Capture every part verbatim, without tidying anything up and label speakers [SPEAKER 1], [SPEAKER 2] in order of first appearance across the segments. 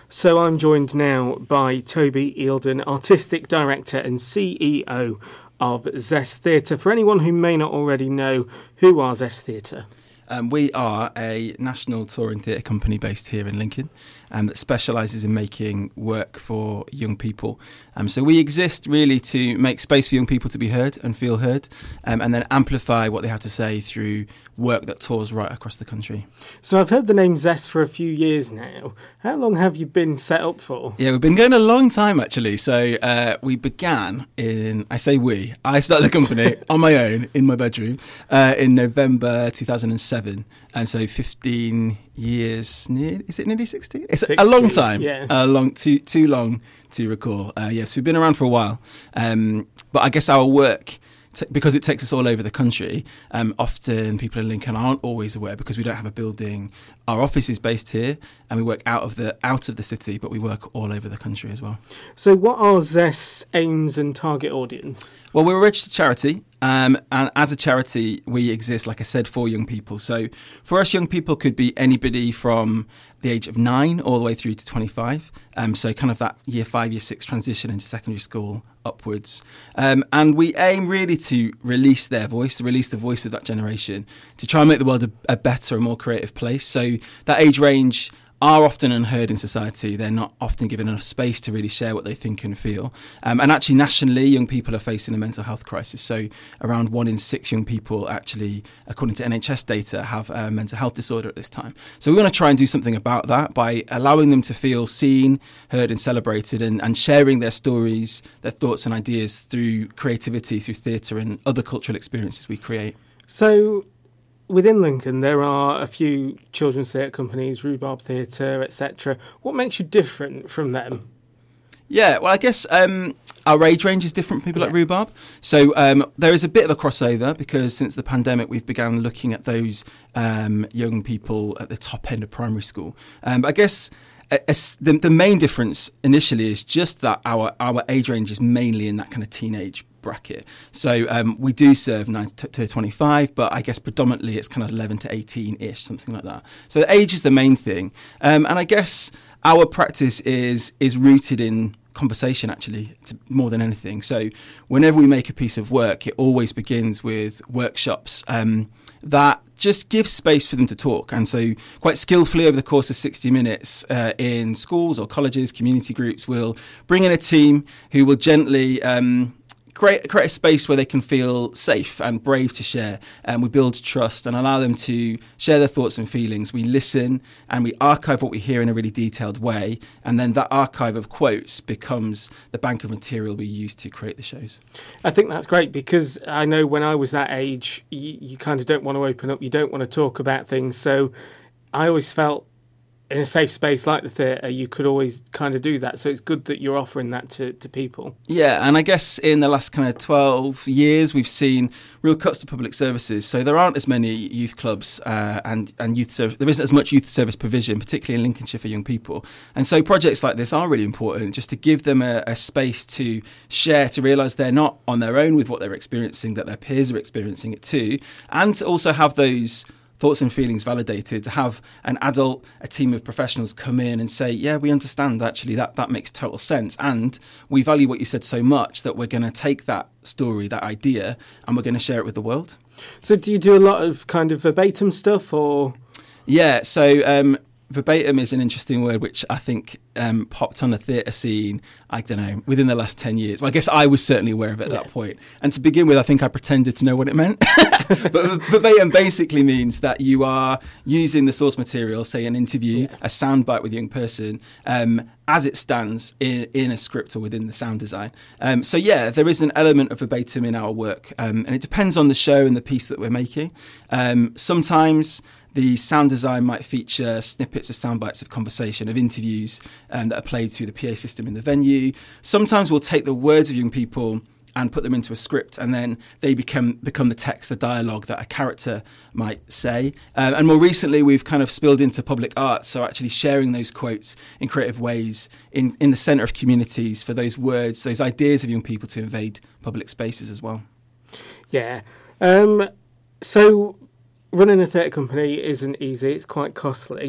[SPEAKER 1] So I'm joined now by Toby Eildon, Artistic Director and C E O of Zest Theatre. For anyone who may not already know, who are Zest Theatre?
[SPEAKER 2] Um, we are a national touring theatre company based here in Lincoln um, that specialises in making work for young people. Um, so we exist really to make space for young people to be heard and feel heard, um, and then amplify what they have to say through work that tours right across the country.
[SPEAKER 1] So I've heard the name Zest for a few years now. How long have you been set up for?
[SPEAKER 2] Yeah, we've been going a long time actually. So uh, we began in, I say we, I started the company on my own in my bedroom uh, in November two thousand seven. And so fifteen years, near, is it nearly sixteen? It's sixty, a long time,
[SPEAKER 1] yeah.
[SPEAKER 2] a long, too too long to recall. Uh, yes, we've been around for a while. Um, but I guess our work, T- because it takes us all over the country, um, often people in Lincoln aren't always aware because we don't have a building. Our office is based here and we work out of the out of the city, but we work all over the country as well.
[SPEAKER 1] So what are Zest's aims and target audience?
[SPEAKER 2] Well, we're a registered charity, um, and as a charity, we exist, like I said, for young people. So for us, young people could be anybody from the age of nine all the way through to twenty-five. Um, so kind of that year five, year six transition into secondary school upwards. Um, and we aim really to release their voice, to release the voice of that generation, to try and make the world a, a better and more creative place. So that age range are often unheard in society. They're not often given enough space to really share what they think and feel. Um, and actually, nationally, young people are facing a mental health crisis. So around one in six young people actually, according to N H S data, have a mental health disorder at this time. So we want to try and do something about that by allowing them to feel seen, heard and celebrated, and, and sharing their stories, their thoughts and ideas through creativity, through theatre and other cultural experiences we create.
[SPEAKER 1] So within Lincoln, there are a few children's theatre companies, Rhubarb Theatre, et cetera. What makes you different from them?
[SPEAKER 2] Yeah, well, I guess um, our age range is different from people yeah. like Rhubarb. So um, there is a bit of a crossover because since the pandemic, we've begun looking at those um, young people at the top end of primary school. Um, but I guess a, a, the, the main difference initially is just that our, our age range is mainly in that kind of teenage bracket. So um, we do serve nine to twenty-five, but I guess predominantly it's kind of eleven to eighteen-ish, something like that. So age is the main thing. Um, and I guess our practice is is rooted in conversation, actually, to, more than anything. So whenever we make a piece of work, it always begins with workshops um, that just give space for them to talk. And so quite skillfully over the course of sixty minutes uh, in schools or colleges, community groups, we'll bring in a team who will gently um, Create, create a space where they can feel safe and brave to share, and we build trust and allow them to share their thoughts and feelings. We listen and we archive what we hear in a really detailed way, and then that archive of quotes becomes the bank of material we use to create the shows.
[SPEAKER 1] I think that's great because I know when I was that age, you, you kind of don't want to open up, you don't want to talk about things, so I always felt in a safe space like the theatre, you could always kind of do that. So it's good that you're offering that to, to people.
[SPEAKER 2] Yeah, and I guess in the last kind of twelve years, we've seen real cuts to public services. So there aren't as many youth clubs uh, and, and youth service. There isn't as much youth service provision, particularly in Lincolnshire for young people. And so projects like this are really important, just to give them a, a space to share, to realise they're not on their own with what they're experiencing, that their peers are experiencing it too, and to also have those thoughts and feelings validated, to have an adult, a team of professionals come in and say, yeah, we understand, actually, that, that makes total sense. And we value what you said so much that we're going to take that story, that idea, and we're going to share it with the world.
[SPEAKER 1] So do you do a lot of kind of verbatim stuff or?
[SPEAKER 2] Yeah, so um, verbatim is an interesting word which I think um, popped on the theatre scene, I don't know, within the last ten years. Well, I guess I was certainly aware of it at yeah. that point. And to begin with, I think I pretended to know what it meant. But verbatim basically means that you are using the source material, say an interview, yeah. a soundbite with a young person, um, as it stands in, in a script or within the sound design. Um, so yeah, there is an element of verbatim in our work, um, and it depends on the show and the piece that we're making. Um, sometimes the sound design might feature snippets of sound bites of conversation, of interviews um, that are played through the P A system in the venue. Sometimes we'll take the words of young people and put them into a script, and then they become become the text, the dialogue that a character might say. Um, and more recently, we've kind of spilled into public art, so actually sharing those quotes in creative ways in, in the centre of communities for those words, those ideas of young people to invade public spaces as well.
[SPEAKER 1] Yeah. Um, so running a theatre company isn't easy, it's quite costly.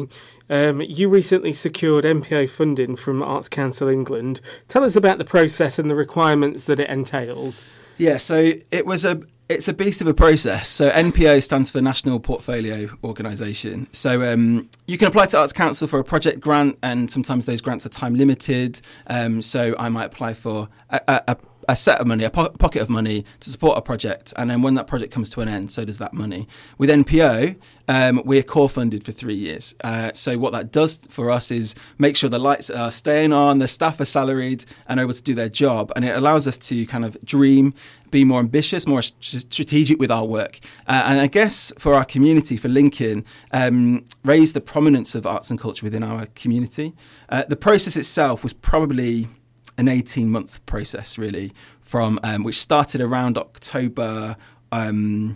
[SPEAKER 1] Um, you recently secured N P O funding from Arts Council England. Tell us about the process and the requirements that it entails.
[SPEAKER 2] Yeah, so it was a it's a beast of a process. So N P O stands for National Portfolio Organisation. So um, you can apply to Arts Council for a project grant, and sometimes those grants are time limited. Um, so I might apply for a, a, a set of money, a po- pocket of money to support a project, and then when that project comes to an end, so does that money. With N P O, um, we're core funded for three years. Uh, so what that does for us is make sure the lights are staying on, the staff are salaried and able to do their job, and it allows us to kind of dream, be more ambitious, more strategic with our work. Uh, and I guess for our community, for Lincoln, um, raise the prominence of arts and culture within our community. Uh, the process itself was probably an eighteen-month process, really, from um, which started around October um,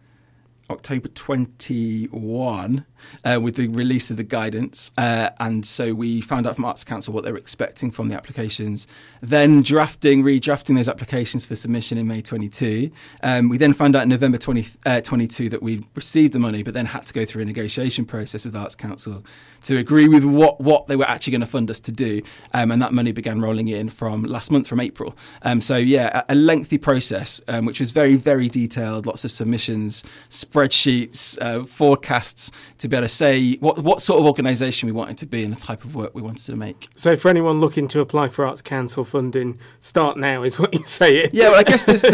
[SPEAKER 2] October twenty-first uh, with the release of the guidance. Uh, and so we found out from Arts Council what they were expecting from the applications. Then drafting, redrafting those applications for submission in May twenty-two. Um, we then found out in November twenty, uh, twenty-two that we'd received the money, but then had to go through a negotiation process with Arts Council to agree with what, what they were actually going to fund us to do. Um, and that money began rolling in from last month, from April. Um, so, yeah, a, a lengthy process, um, which was very, very detailed, lots of submissions, spreadsheets, uh, forecasts to be able to say what, what sort of organisation we wanted to be and the type of work we wanted to make.
[SPEAKER 1] So for anyone looking to apply for Arts Council funding, start now is what you're saying.
[SPEAKER 2] Yeah, well, I guess there's...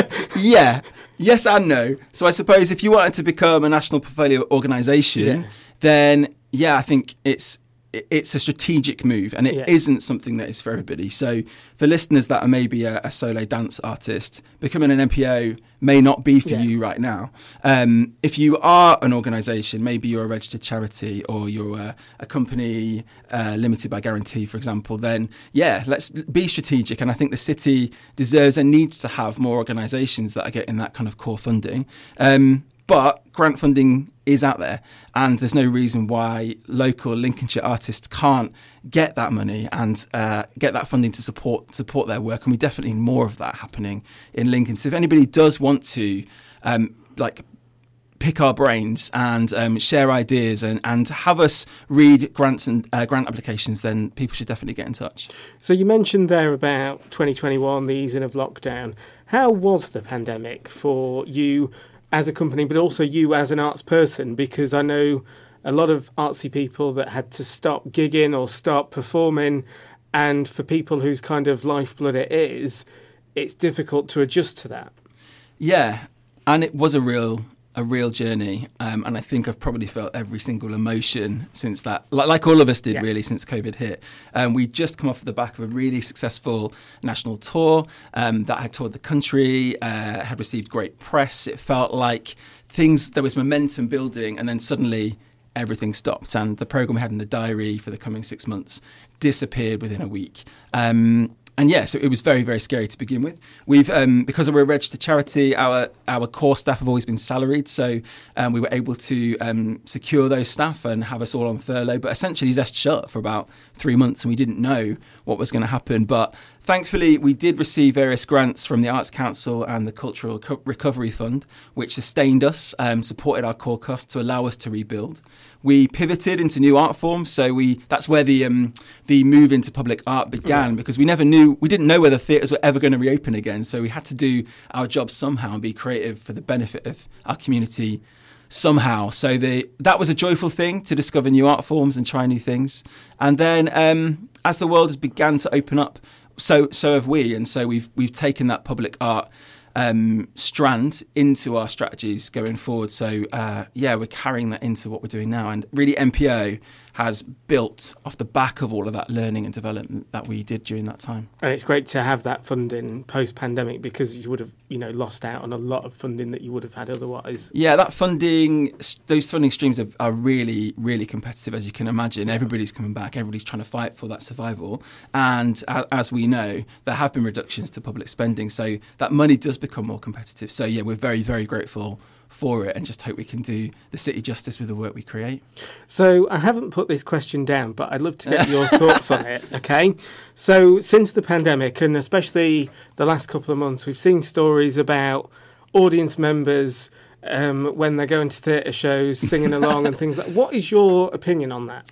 [SPEAKER 2] yeah, yes and no. So I suppose if you wanted to become a national portfolio organisation, yeah. then, yeah, I think it's... it's a strategic move, and it yeah. isn't something that is for everybody. So for listeners that are maybe a, a solo dance artist, becoming an N P O may not be for yeah. you right now. Um, if you are an organisation, maybe you're a registered charity or you're a, a company uh, limited by guarantee, for example, then yeah, let's be strategic. And I think the city deserves and needs to have more organisations that are getting that kind of core funding. Um, But grant funding is out there, and there's no reason why local Lincolnshire artists can't get that money and uh, get that funding to support support their work. And we definitely need more of that happening in Lincoln. So if anybody does want to, um, like, pick our brains and um, share ideas and, and have us read grants and uh, grant applications, then people should definitely get in touch.
[SPEAKER 1] So you mentioned there about twenty twenty-one, the easing of lockdown. How was the pandemic for you as a company, but also you as an arts person? Because I know a lot of artsy people that had to stop gigging or stop performing, and for people whose kind of lifeblood it is, it's difficult to adjust to that. Yeah,
[SPEAKER 2] and it was a real a real journey, um, and I think I've probably felt every single emotion since that, like, like all of us did yeah. really, since COVID hit. Um, we'd just come off the back of a really successful national tour um, that had toured the country, uh, had received great press. It felt like things, there was momentum building, and then suddenly everything stopped, and the programme we had in the diary for the coming six months disappeared within a week. Um, And yeah, so it was very, very scary to begin with. We've, um, because we're a registered charity, our our core staff have always been salaried, so um, we were able to um, secure those staff and have us all on furlough. But essentially, Zest shut for about three months, and we didn't know what was going to happen. But thankfully, we did receive various grants from the Arts Council and the Cultural Co- Recovery Fund, which sustained us, um, supported our core costs to allow us to rebuild. We pivoted into new art forms, so we that's where the um, the move into public art began, because we never knew, we didn't know whether theatres were ever going to reopen again, so we had to do our job somehow and be creative for the benefit of our community somehow. So the that was a joyful thing, to discover new art forms and try new things. And then um, as the world has began to open up, so so have we, and so we've we've taken that public art Um, strand into our strategies going forward. So uh, yeah, we're carrying that into what we're doing now, and really N P O has built off the back of all of that learning and development that we did during that time.
[SPEAKER 1] And it's great to have that funding post-pandemic, because you would have, you know, lost out on a lot of funding that you would have had otherwise.
[SPEAKER 2] Yeah, that funding, those funding streams are, are really, really competitive, as you can imagine. Everybody's coming back, everybody's trying to fight for that survival. And as we know, there have been reductions to public spending, so that money does become more competitive. So yeah, we're very, very grateful for it, and just hope we can do the city justice with the work we create.
[SPEAKER 1] So I haven't put this question down, but I'd love to get your thoughts on it. Okay, so since the pandemic, and especially the last couple of months, we've seen stories about audience members um, when they're going to theatre shows singing along and things like that. What is your opinion on that?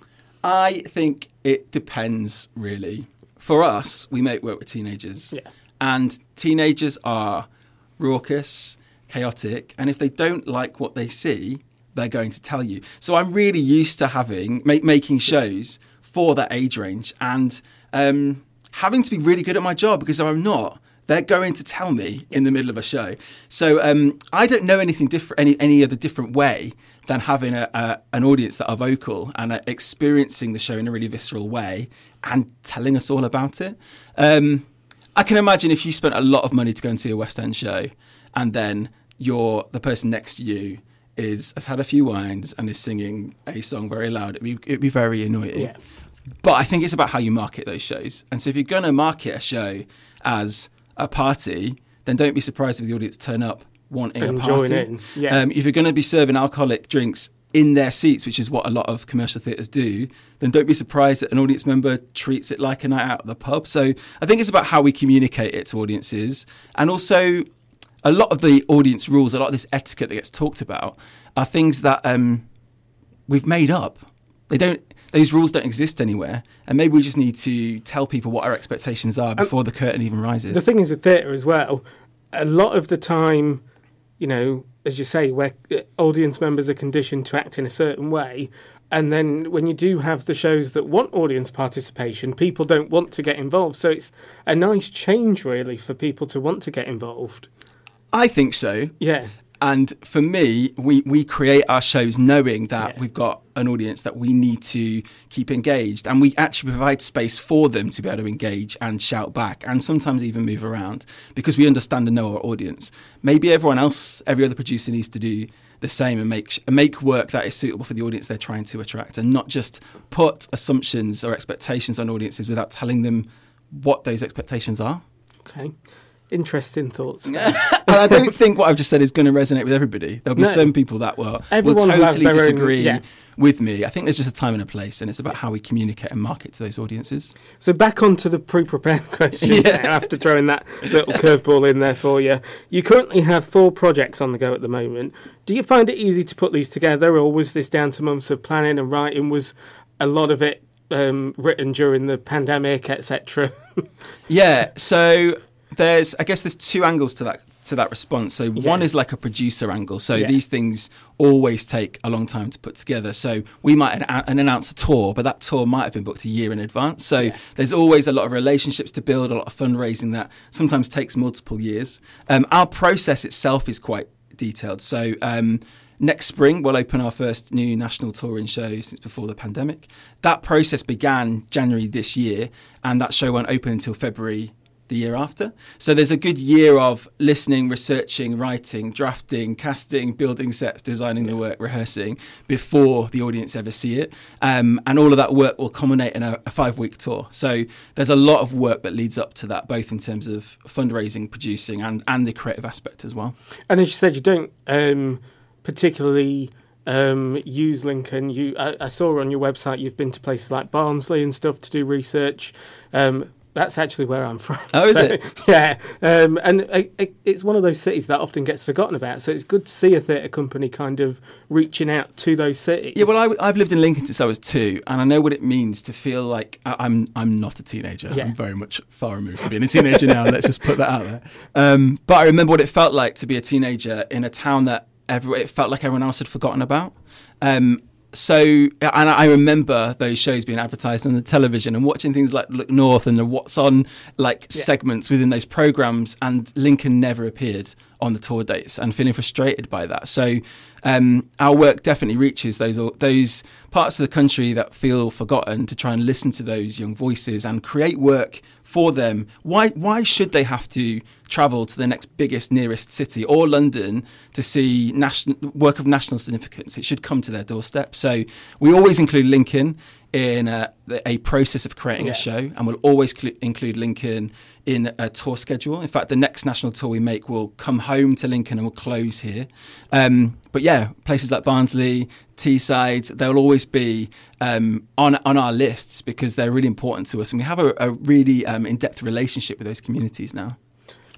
[SPEAKER 2] I think it depends, really. For us, we make work with teenagers.
[SPEAKER 1] Yeah.
[SPEAKER 2] And teenagers are raucous, chaotic, and if they don't like what they see, they're going to tell you. So I'm really used to having make, making shows for that age range and um, having to be really good at my job, because if I'm not, they're going to tell me in the middle of a show. So um, I don't know anything different, any any other different way than having a, a, an audience that are vocal and are experiencing the show in a really visceral way and telling us all about it. Um, I can imagine if you spent a lot of money to go and see a West End show, and then you're the person next to you is has had a few wines and is singing a song very loud, it'd be, it'd be very annoying.
[SPEAKER 1] Yeah.
[SPEAKER 2] But I think it's about how you market those shows. And so if you're going to market a show as a party, then don't be surprised if the audience turn up wanting
[SPEAKER 1] And
[SPEAKER 2] a party.
[SPEAKER 1] join in. Yeah.
[SPEAKER 2] Um, if you're going to be serving alcoholic drinks in their seats, which is what a lot of commercial theatres do, then don't be surprised that an audience member treats it like a night out at the pub. So I think it's about how we communicate it to audiences. And also, a lot of the audience rules, a lot of this etiquette that gets talked about, are things that um, we've made up. They don't. Those rules don't exist anywhere, and maybe we just need to tell people what our expectations are before um, the curtain even rises.
[SPEAKER 1] The thing is with theatre as well, a lot of the time, you know, as you say, where audience members are conditioned to act in a certain way, and then when you do have the shows that want audience participation, people don't want to get involved. So it's a nice change, really, for people to want to get involved.
[SPEAKER 2] I think so.
[SPEAKER 1] Yeah.
[SPEAKER 2] And for me, we, we create our shows knowing that
[SPEAKER 1] yeah.
[SPEAKER 2] we've got an audience that we need to keep engaged, and we actually provide space for them to be able to engage and shout back and sometimes even move around, because we understand and know our audience. Maybe everyone else, every other producer needs to do the same and make and make work that is suitable for the audience they're trying to attract, and not just put assumptions or expectations on audiences without telling them what those expectations are.
[SPEAKER 1] Okay. Interesting thoughts.
[SPEAKER 2] And I don't think what I've just said is going to resonate with everybody. There'll be no. some people that will, will totally disagree own, yeah. with me. I think there's just a time and a place, and it's about how we communicate and market to those audiences.
[SPEAKER 1] So back onto the pre-prepared question yeah. now, after throwing that little curveball in there for you. You currently have four projects on the go at the moment. Do you find it easy to put these together, or was this down to months of planning and writing? Was a lot of it um, written during the pandemic, et cetera?
[SPEAKER 2] Yeah, so... There's, I guess, there's two angles to that to that response. So yeah. one is like a producer angle. So yeah. these things always take a long time to put together. So we might an- an announce a tour, but that tour might have been booked a year in advance. So yeah. there's always a lot of relationships to build, a lot of fundraising that sometimes takes multiple years. Um, our process itself is quite detailed. So um, next spring, we'll open our first new national touring show since before the pandemic. That process began January this year, and that show won't open until February the year after. So there's a good year of listening, researching, writing, drafting, casting, building sets, designing the work, rehearsing before the audience ever see it. Um, and all of that work will culminate in a, a five-week tour. So there's a lot of work that leads up to that, both in terms of fundraising, producing, and, and the creative aspect as well.
[SPEAKER 1] And as you said, you don't um, particularly... Um, use Lincoln. You, I, I saw on your website you've been to places like Barnsley and stuff to do research. Um, that's actually where I'm from.
[SPEAKER 2] Oh,
[SPEAKER 1] so,
[SPEAKER 2] is it?
[SPEAKER 1] Yeah. Um, and it, it, it's one of those cities that often gets forgotten about. So it's good to see a theatre company kind of reaching out to those cities.
[SPEAKER 2] Yeah, well, I, I've lived in Lincoln since I was two, and I know what it means to feel like I, I'm I'm not a teenager. Yeah. I'm very much far removed from being a teenager now. Let's just put that out there. Um, but I remember what it felt like to be a teenager in a town that Every, it felt like everyone else had forgotten about. Um, so, and I remember those shows being advertised on the television and watching things like Look North and the What's On like yeah. segments within those programs, and Lincoln never appeared on the tour dates, and feeling frustrated by that. So um, our work definitely reaches those those parts of the country that feel forgotten, to try and listen to those young voices and create work for them. Why why should they have to travel to the next biggest, nearest city or London to see national work of national significance? It should come to their doorstep. So we always include Lincoln in a, a process of creating yeah. a show, and we'll always cl- include Lincoln in a tour schedule. In fact, the next national tour we make will come home to Lincoln and will close here. Um, but yeah, places like Barnsley, Teesside, they'll always be um, on on our lists because they're really important to us, and we have a, a really um, in-depth relationship with those communities now.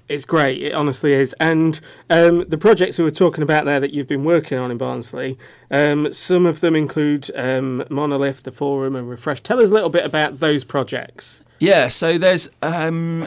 [SPEAKER 1] It's great, it honestly is. And um, the projects we were talking about there that you've been working on in Barnsley, um, some of them include um, Monolith, the Forum and Refresh. Tell us a little bit about those projects.
[SPEAKER 2] Yeah, so there's um,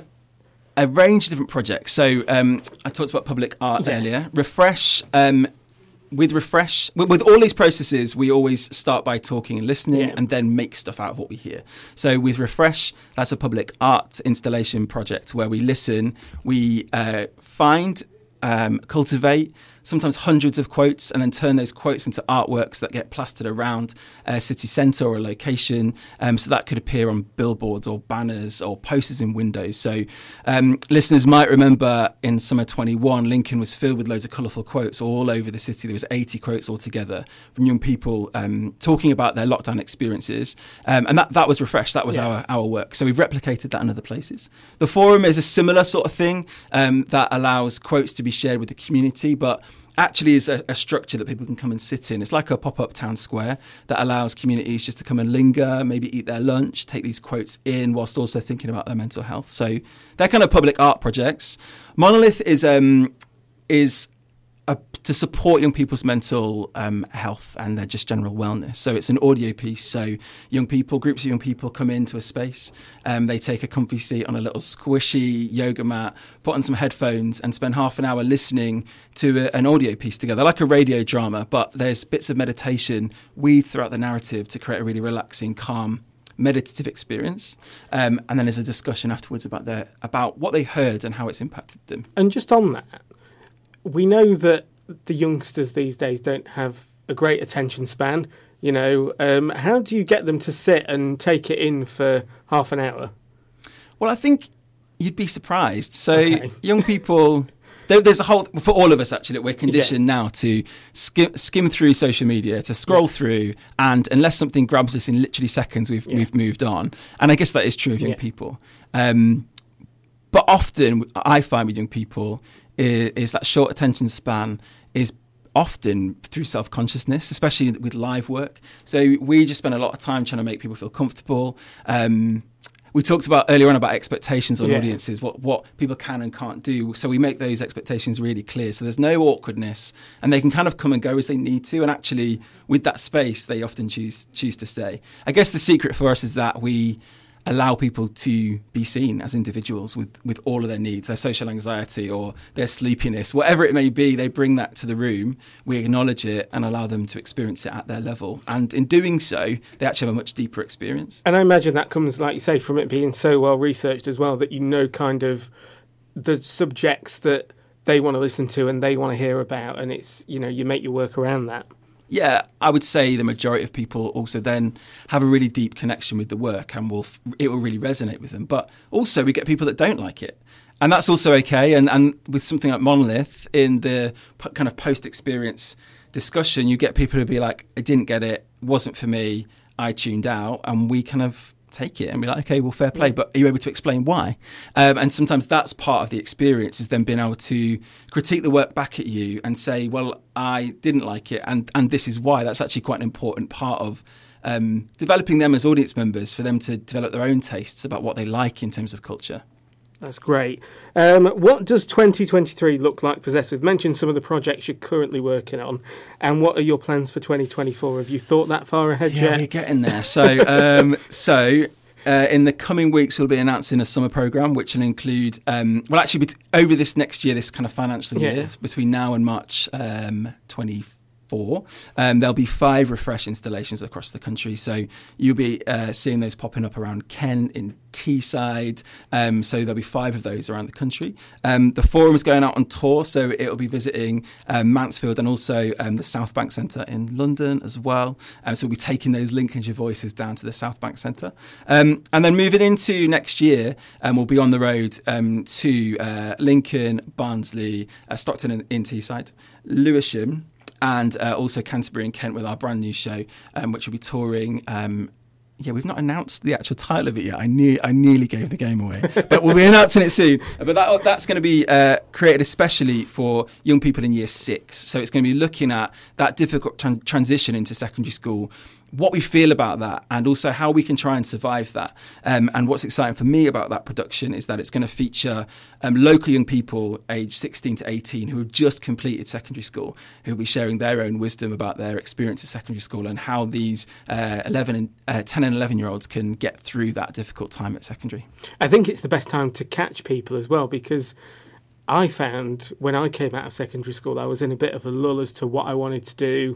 [SPEAKER 2] a range of different projects. So um, I talked about public art yeah. earlier. Refresh, um, with Refresh, with, with all these processes, we always start by talking and listening yeah. and then make stuff out of what we hear. So with Refresh, that's a public art installation project where we listen, we uh, find, um, cultivate, sometimes hundreds of quotes, and then turn those quotes into artworks that get plastered around a city centre or a location. Um, so that could appear on billboards or banners or posters in windows. So um, listeners might remember in summer twenty-one, Lincoln was filled with loads of colourful quotes all over the city. There was eighty quotes altogether from young people um, talking about their lockdown experiences. Um, and that, that was Refresh. That was yeah. our, our work. So we've replicated that in other places. The Forum is a similar sort of thing um, that allows quotes to be shared with the community, but actually is a, a structure that people can come and sit in. It's like a pop-up town square that allows communities just to come and linger, maybe eat their lunch, take these quotes in whilst also thinking about their mental health. So they're kind of public art projects. Monolith is um, is a, to support young people's mental um, health and their just general wellness. So it's an audio piece. So young people, groups of young people come into a space. Um, they take a comfy seat on a little squishy yoga mat, put on some headphones and spend half an hour listening to a, an audio piece together, like a radio drama. But there's bits of meditation weaved throughout the narrative to create a really relaxing, calm, meditative experience. Um, and then there's a discussion afterwards about their about what they heard and how it's impacted them.
[SPEAKER 1] And just on that, we know that the youngsters these days don't have a great attention span. You know, um, how do you get them to sit and take it in for half an hour?
[SPEAKER 2] Well, I think you'd be surprised. So
[SPEAKER 1] okay.
[SPEAKER 2] young people, there, there's a whole, for all of us actually, we're conditioned yeah. now to skim, skim through social media, to scroll yeah. through, and unless something grabs us in literally seconds, we've yeah. we've moved on. And I guess that is true of young yeah. people. Um, but often I find with young people is, is that short attention span is often through self-consciousness, especially with live work. So we just spend a lot of time trying to make people feel comfortable. Um, we talked about earlier on about expectations on yeah. audiences, what, what people can and can't do. So we make those expectations really clear. So there's no awkwardness and they can kind of come and go as they need to. And actually with that space, they often choose choose to stay. I guess the secret for us is that we allow people to be seen as individuals with, with all of their needs, their social anxiety or their sleepiness, whatever it may be, they bring that to the room, we acknowledge it and allow them to experience it at their level. And in doing so, they actually have a much deeper experience.
[SPEAKER 1] And I imagine that comes, like you say, from it being so well researched as well, that you know kind of the subjects that they want to listen to and they want to hear about, and it's, you know, you make your work around that.
[SPEAKER 2] Yeah, I would say the majority of people also then have a really deep connection with the work and will it will really resonate with them. But also we get people that don't like it. And that's also okay. And, and with something like Monolith, in the p- kind of post-experience discussion, you get people who be like, I didn't get it, wasn't for me, I tuned out. And we kind of take it and be like, okay, well, fair play, but are you able to explain why? Um, and sometimes that's part of the experience, is then being able to critique the work back at you and say, well, I didn't like it and, and this is why. That's actually quite an important part of um, developing them as audience members, for them to develop their own tastes about what they like in terms of culture.
[SPEAKER 1] That's great. Um, what does twenty twenty-three look like for Zest? We've mentioned some of the projects you're currently working on, and what are your plans for twenty twenty-four? Have you thought that far ahead
[SPEAKER 2] yeah,
[SPEAKER 1] yet?
[SPEAKER 2] We're getting there. So, um, so uh, in the coming weeks, we'll be announcing a summer programme, which will include, um, well, actually, bet- over this next year, this kind of financial year, yeah. between now and March um, twenty-four. Um, there'll be five Refresh installations across the country. So you'll be uh, seeing those popping up around Kent, in Teesside. Um, so there'll be five of those around the country. Um, the Forum is going out on tour, so it'll be visiting um, Mansfield and also um, the South Bank Centre in London as well. Um, so we'll be taking those Lincolnshire voices down to the South Bank Centre. Um, and then moving into next year, um, we'll be on the road um, to uh, Lincoln, Barnsley, uh, Stockton in, in Teesside, Lewisham, and uh, also Canterbury and Kent with our brand new show, um, which will be touring. Um, yeah, we've not announced the actual title of it yet. I ne- I nearly gave the game away, but we'll be announcing it soon. But that that's going to be uh, created especially for young people in year six. So it's going to be looking at that difficult tran- transition into secondary school, what we feel about that, and also how we can try and survive that. Um, and what's exciting for me about that production is that it's going to feature um, local young people aged sixteen to eighteen who have just completed secondary school, who will be sharing their own wisdom about their experience at secondary school and how these uh, eleven and, uh, ten and eleven year olds can get through that difficult time at secondary.
[SPEAKER 1] I think it's the best time to catch people as well, because I found when I came out of secondary school, I was in a bit of a lull as to what I wanted to do.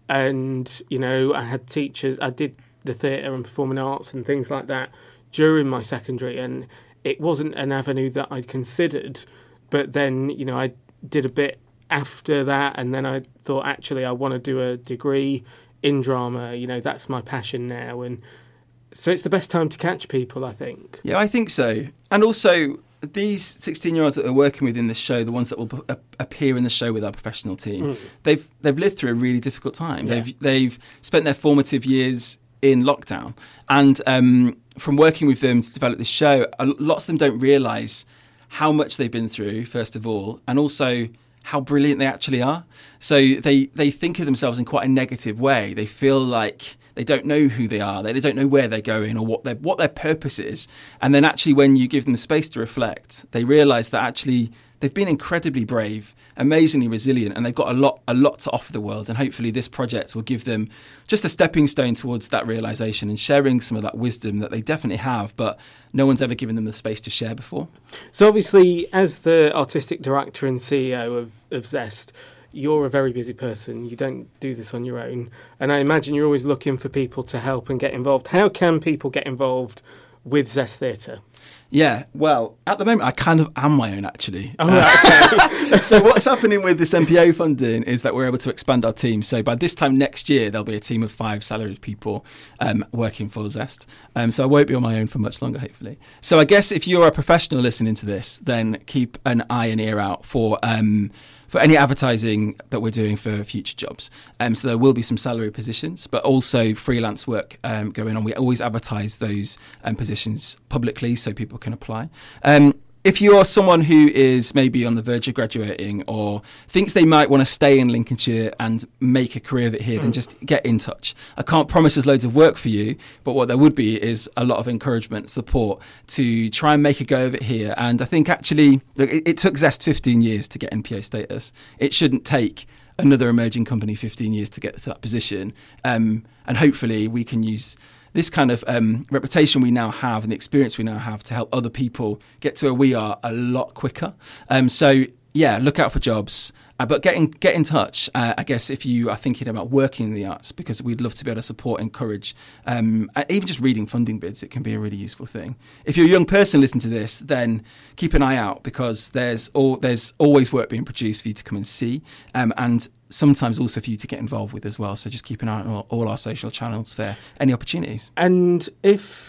[SPEAKER 1] And, you know, I had teachers, I did the theatre and performing arts and things like that during my secondary, and it wasn't an avenue that I'd considered. But then, you know, I did a bit after that, and then I thought, actually, I want to do a degree in drama. You know, that's my passion now. And so it's the best time to catch people, I think.
[SPEAKER 2] Yeah, I think so. And also, these sixteen-year-olds that we're working with in this show, the ones that will p- appear in the show with our professional team, mm. they've they've lived through a really difficult time. Yeah. They've they've spent their formative years in lockdown, and um, from working with them to develop this show, lots of them don't realise how much they've been through, first of all, and also how brilliant they actually are. So they they think of themselves in quite a negative way. They feel like they don't know who they are. They, they don't know where they're going or what their what their purpose is. And then actually, when you give them the space to reflect, they realise that actually they've been incredibly brave, amazingly resilient, and they've got a lot a lot to offer the world. And hopefully, this project will give them just a stepping stone towards that realisation and sharing some of that wisdom that they definitely have, but no one's ever given them the space to share before.
[SPEAKER 1] So obviously, as the artistic director and C E O of, of Zest, you're a very busy person. You don't do this on your own. And I imagine you're always looking for people to help and get involved. How can people get involved with Zest Theatre?
[SPEAKER 2] Yeah, well, at the moment, I kind of am my own, actually.
[SPEAKER 1] Oh, right, okay.
[SPEAKER 2] So what's happening with this M P O funding is that we're able to expand our team. So by this time next year, there'll be a team of five salaried people um, working for Zest. Um, so I won't be on my own for much longer, hopefully. So I guess if you're a professional listening to this, then keep an eye and ear out for... Um, for any advertising that we're doing for future jobs. Um, so there will be some salary positions, but also freelance work um, going on. We always advertise those um, positions publicly so people can apply. Um, if you're someone who is maybe on the verge of graduating or thinks they might want to stay in Lincolnshire and make a career of it here, mm. then just get in touch. I can't promise there's loads of work for you, but what there would be is a lot of encouragement, support to try and make a go of it here. And I think actually, look, it, it took Zest fifteen years to get N P O status. It shouldn't take another emerging company fifteen years to get to that position. Um, and hopefully we can use this kind of um, reputation we now have and the experience we now have to help other people get to where we are a lot quicker. Um, so, yeah, look out for jobs. Uh, but get in, get in touch, uh, I guess, if you are thinking about working in the arts, because we'd love to be able to support, encourage, um, even just reading funding bids, it can be a really useful thing. If you're a young person listening to this, then keep an eye out, because there's all, there's always work being produced for you to come and see, um, and sometimes also for you to get involved with as well. So just keep an eye on all, all our social channels for any opportunities.
[SPEAKER 1] And if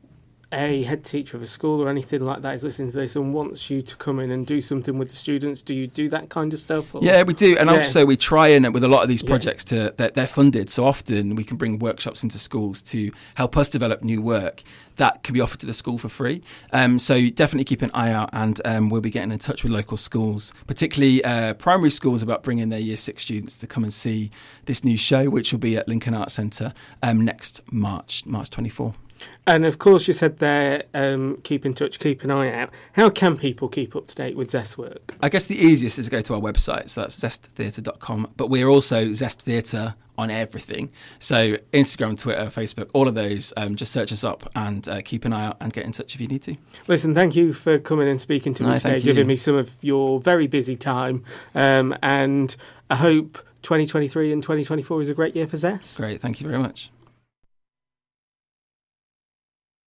[SPEAKER 1] a head teacher of a school or anything like that is listening to this and wants you to come in and do something with the students, do you do that kind of stuff? Or?
[SPEAKER 2] Yeah, we do. And yeah. also we try and with a lot of these projects yeah. to they're, they're funded. So often we can bring workshops into schools to help us develop new work that can be offered to the school for free. Um, so definitely keep an eye out, and um, we'll be getting in touch with local schools, particularly uh, primary schools, about bringing their year six students to come and see this new show, which will be at Lincoln Arts Centre um, next March, March twenty-fourth.
[SPEAKER 1] And of course, you said there, um, keep in touch, keep an eye out. How can people keep up to date with Zest work?
[SPEAKER 2] I guess the easiest is to go to our website, so that's zest theatre dot com. But we're also Zest Theatre on everything. So Instagram, Twitter, Facebook, all of those. Um, just search us up and uh, keep an eye out and get in touch if you need to.
[SPEAKER 1] Listen, thank you for coming and speaking to
[SPEAKER 2] no,
[SPEAKER 1] me today, giving me some of your very busy time. Um, and I hope twenty twenty-three and twenty twenty-four is a great year for Zest.
[SPEAKER 2] Great, thank you very much.